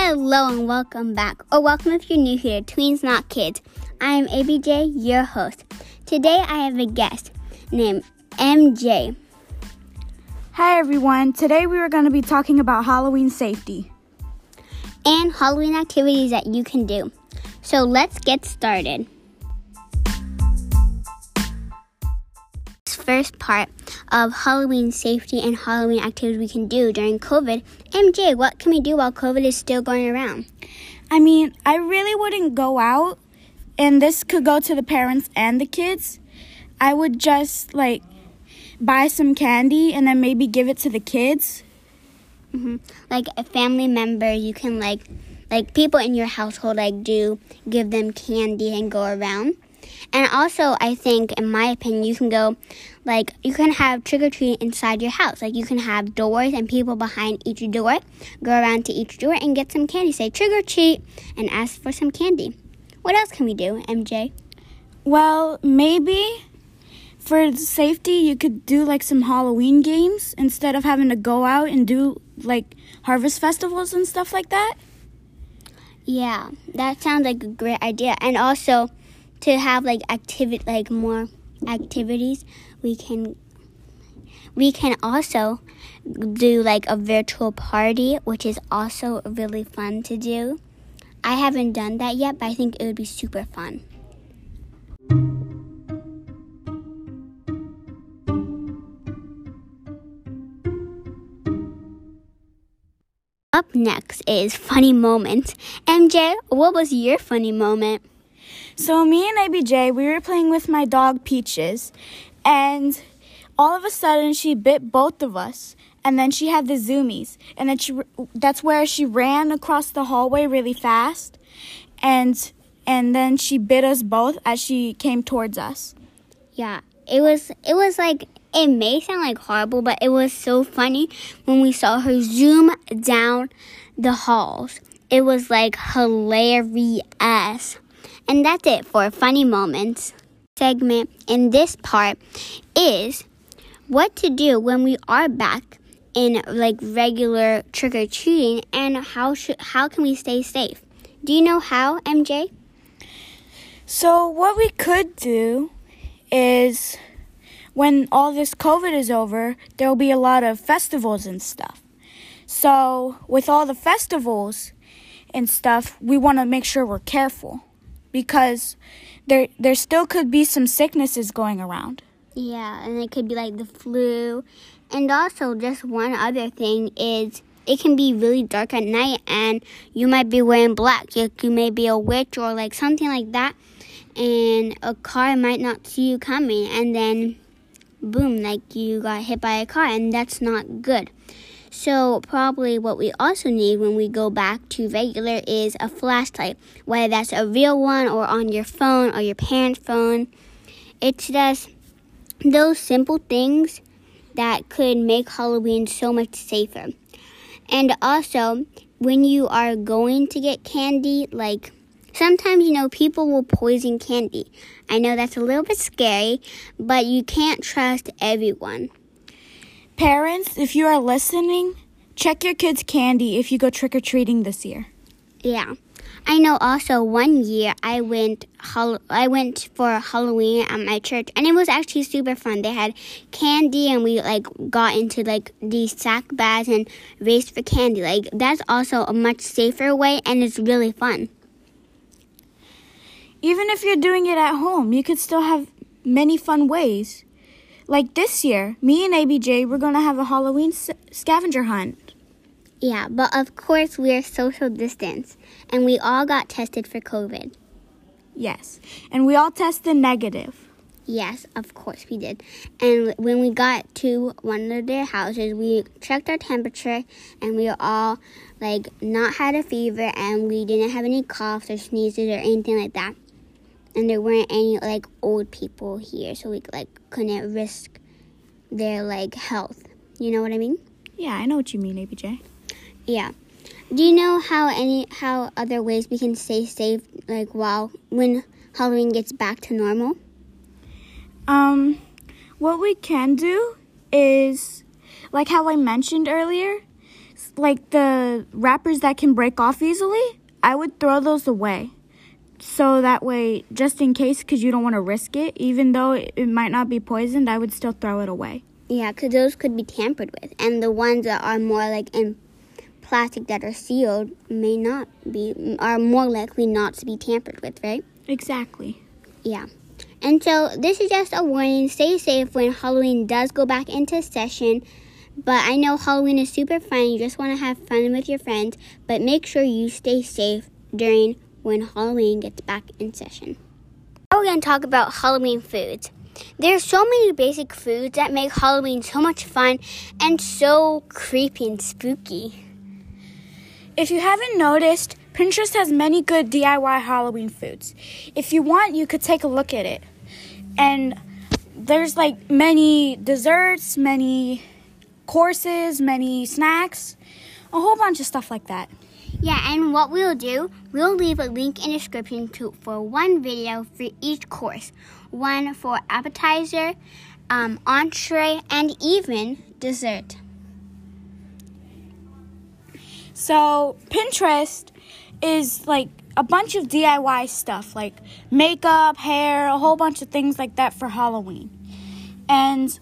Hello and welcome back, or welcome if you're new here, Tweens Not Kids. I am ABJ, your host. Today I have a guest named MJ. Hi everyone, today we are going to be talking about Halloween safety. And Halloween activities that you can do. So let's get started. First part of Halloween safety and Halloween activities we can do during COVID. MJ, what can we do while COVID is still going around? I really wouldn't go out, and this could go to the parents and the kids. I would just buy some candy and then maybe give it to the kids. Like a family member, you can like people in your household give them candy and go around. And also, I think, in my opinion, you can go, you can have trick-or-treat inside your house. You can have doors and people behind each door go around to each door and get some candy. Say, trick-or-treat, and ask for some candy. What else can we do, MJ? Well, maybe for safety, you could do, some Halloween games instead of having to go out and do, harvest festivals and stuff like that. Yeah, that sounds like a great idea. And also, to have more activities, we can also do a virtual party, which is also really fun to do. I haven't done that yet, but I think it would be super fun. Up next is funny moments. MJ, what was your funny moment? So me and ABJ, we were playing with my dog Peaches, and all of a sudden she bit both of us, and then she had the zoomies, and then that's where she ran across the hallway really fast, and then she bit us both as she came towards us. Yeah, it may sound horrible, but it was so funny when we saw her zoom down the halls. It was hilarious. And that's it for funny moments. Segment in this part is what to do when we are back in regular trick-or-treating, and how can we stay safe? Do you know how, MJ? So what we could do is, when all this COVID is over, there will be a lot of festivals and stuff. So with all the festivals and stuff, we want to make sure we're careful, because there still could be some sicknesses going around. Yeah, and it could be the flu. And also, just one other thing is, it can be really dark at night, and you might be wearing black. You may be a witch or something like that, and a car might not see you coming, and then boom, you got hit by a car, and that's not good. So probably what we also need when we go back to regular is a flashlight, whether that's a real one or on your phone or your parents' phone. It's just those simple things that could make Halloween so much safer. And also, when you are going to get candy, sometimes, people will poison candy. I know that's a little bit scary, but you can't trust everyone. Parents, if you are listening, check your kids' candy if you go trick-or-treating this year. Yeah. I know also one year I went for Halloween at my church, and it was actually super fun. They had candy, and we got into these sack bags and raced for candy. That's also a much safer way, and it's really fun. Even if you're doing it at home, you could still have many fun ways. This year, me and ABJ, we're going to have a Halloween scavenger hunt. Yeah, but of course we are social distance, and we all got tested for COVID. Yes, and we all tested negative. Yes, of course we did. And when we got to one of their houses, we checked our temperature, and we were all, not had a fever, and we didn't have any coughs or sneezes or anything like that. And there weren't any, old people here, so we, couldn't risk their, health. You know what I mean? Yeah, I know what you mean, ABJ. Yeah. Do you know how other ways we can stay safe, when Halloween gets back to normal? What we can do is, how I mentioned earlier, like the wrappers that can break off easily, I would throw those away. So that way, just in case, because you don't want to risk it, even though it might not be poisoned, I would still throw it away. Yeah, because those could be tampered with. And the ones that are more like in plastic that are sealed are more likely not to be tampered with, right? Exactly. Yeah. And so this is just a warning. Stay safe when Halloween does go back into session. But I know Halloween is super fun. You just want to have fun with your friends. But make sure you stay safe during when Halloween gets back in session. Now we're going to talk about Halloween foods. There's so many basic foods that make Halloween so much fun and so creepy and spooky. If you haven't noticed, Pinterest has many good DIY Halloween foods. If you want, you could take a look at it. And there's like many desserts, many courses, many snacks, a whole bunch of stuff like that. Yeah, and what we'll do, we'll leave a link in the description for one video for each course. One for appetizer, entree, and even dessert. So Pinterest is like a bunch of DIY stuff, like makeup, hair, a whole bunch of things like that for Halloween. And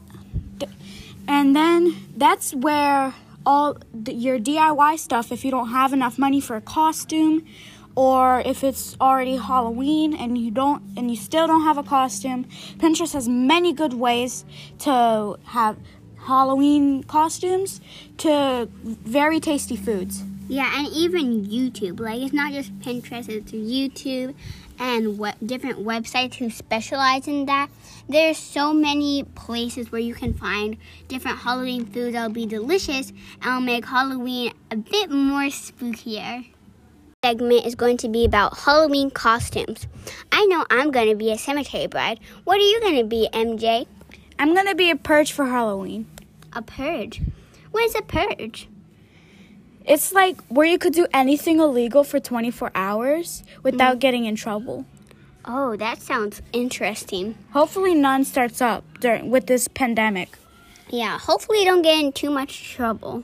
then that's where all your DIY stuff, if you don't have enough money for a costume, or if it's already Halloween and you still don't have a costume, Pinterest has many good ways to have Halloween costumes to very tasty foods. Yeah, and even YouTube. Like, it's not just Pinterest, it's YouTube and different websites who specialize in that. There's so many places where you can find different Halloween foods that'll be delicious and will make Halloween a bit more spookier. Segment is going to be about Halloween costumes. I know I'm going to be a cemetery bride. What are you going to be, MJ? I'm going to be a purge for Halloween. A purge? What is a purge? It's like where you could do anything illegal for 24 hours without getting in trouble. Oh, that sounds interesting. Hopefully none starts up with this pandemic. Yeah, hopefully you don't get in too much trouble.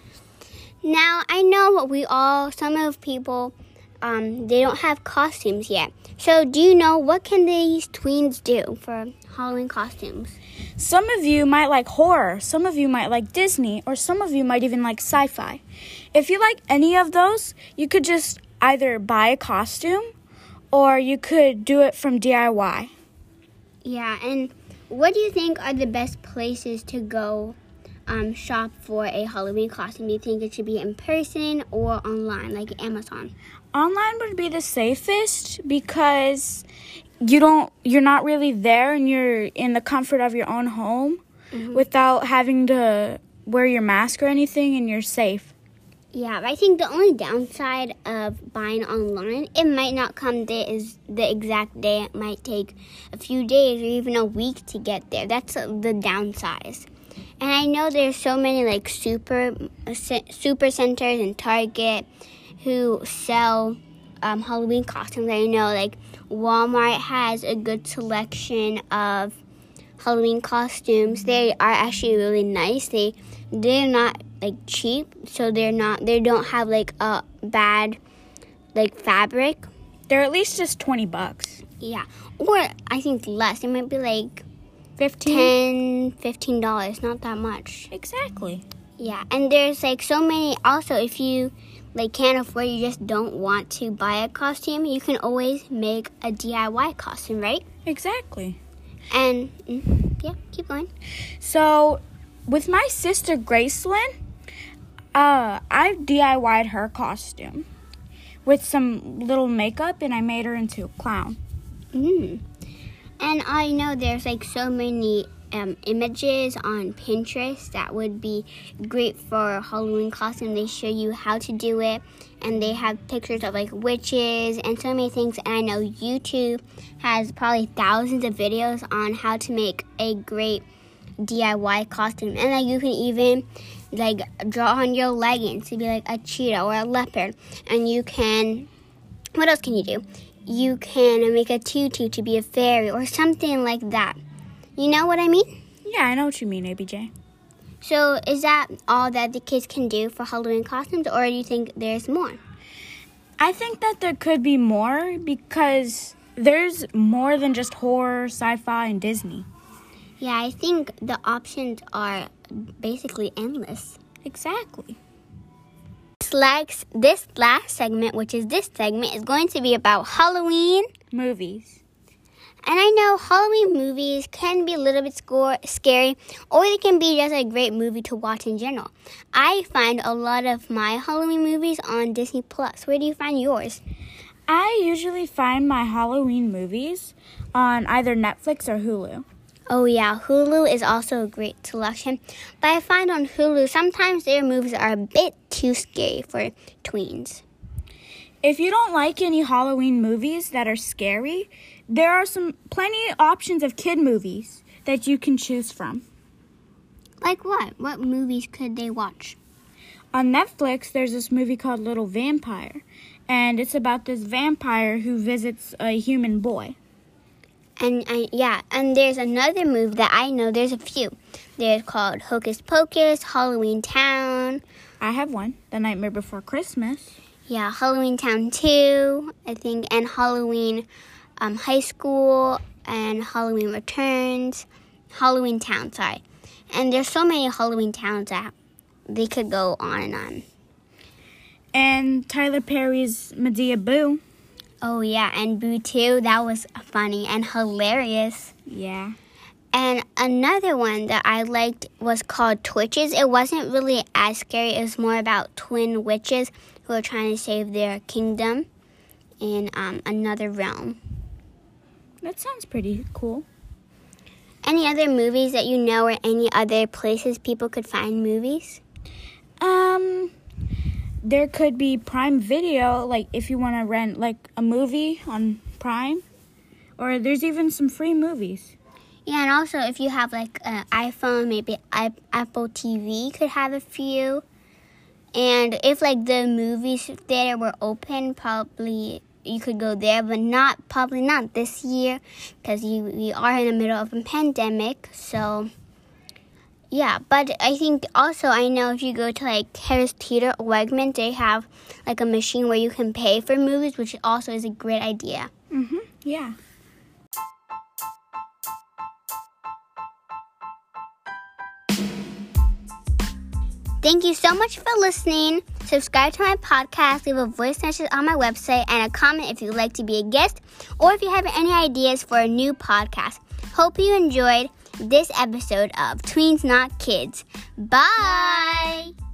Now, I know some of people, they don't have costumes yet. So, do you know what can these tweens do for Halloween costumes? Some of you might like horror, some of you might like Disney, or some of you might even like sci-fi. If you like any of those, you could just either buy a costume or you could do it from DIY. Yeah, and what do you think are the best places to go shop for a Halloween costume? Do you think it should be in person or online, like Amazon? Online would be the safest because you're not really there and you're in the comfort of your own home without having to wear your mask or anything, and you're safe. Yeah, but I think the only downside of buying online, it might not come the exact day. It might take a few days or even a week to get there. That's the downside. And I know there's so many like super centers and Target who sell Halloween costumes. I know like Walmart has a good selection of Halloween costumes. They are actually really nice. They're not like cheap, so they don't have like a bad like fabric. They're at least just $20. Yeah, or I think less. It might be like $15, not that much. Exactly. Yeah, and there's like so many. Also, if you like can't afford, you just don't want to buy a costume, you can always make a DIY costume, right? Exactly. And yeah, keep going. So, with my sister Gracelyn, I DIY'd her costume with some little makeup, and I made her into a clown. And I know there's like so many images on Pinterest that would be great for Halloween costume. They show you how to do it, and they have pictures of like witches and so many things. And I know YouTube has probably thousands of videos on how to make a great DIY costume. And like you can even like draw on your leggings to be like a cheetah or a leopard. And you can, what else can you do? You can make a tutu to be a fairy or something like that. You know what I mean? Yeah, I know what you mean, ABJ. So is that all that the kids can do for Halloween costumes, or do you think there's more? I think that there could be more because there's more than just horror, sci-fi, and Disney. Yeah, I think the options are basically endless. Exactly. This last segment, which is this segment, is going to be about Halloween movies. And I know Halloween movies can be a little bit scary, or they can be just a great movie to watch in general. I find a lot of my Halloween movies on Disney+. Where do you find yours? I usually find my Halloween movies on either Netflix or Hulu. Oh yeah, Hulu is also a great selection. But I find on Hulu, sometimes their movies are a bit too scary for tweens. If you don't like any Halloween movies that are scary, there are plenty of options of kid movies that you can choose from. Like what? What movies could they watch? On Netflix, there's this movie called Little Vampire, and it's about this vampire who visits a human boy. And there's another movie that I know. There's a few. There's called Hocus Pocus, Halloween Town. I have one, The Nightmare Before Christmas. Yeah, Halloween Town 2, I think, and Halloween High School, and Halloween Returns. Halloween Town, sorry. And there's so many Halloween Towns that they could go on and on. And Tyler Perry's Medea Boo. Oh, yeah, and Boo 2, that was funny and hilarious. Yeah. And another one that I liked was called Twitches. It wasn't really as scary. It was more about twin witches who are trying to save their kingdom in another realm. That sounds pretty cool. Any other movies that you know, or any other places people could find movies? There could be Prime Video, like if you want to rent like a movie on Prime. Or there's even some free movies. Yeah, and also if you have like an iPhone, maybe Apple TV could have a few. And if like the movie theater were open, probably you could go there, but probably not this year, because we are in the middle of a pandemic. So yeah, but I think also I know if you go to like Harris Teeter or Wegmans, they have like a machine where you can pay for movies, which also is a great idea. Yeah. Thank you so much for listening. Subscribe to my podcast, leave a voice message on my website, and a comment if you'd like to be a guest, or if you have any ideas for a new podcast. Hope you enjoyed this episode of Tweens Not Kids. Bye!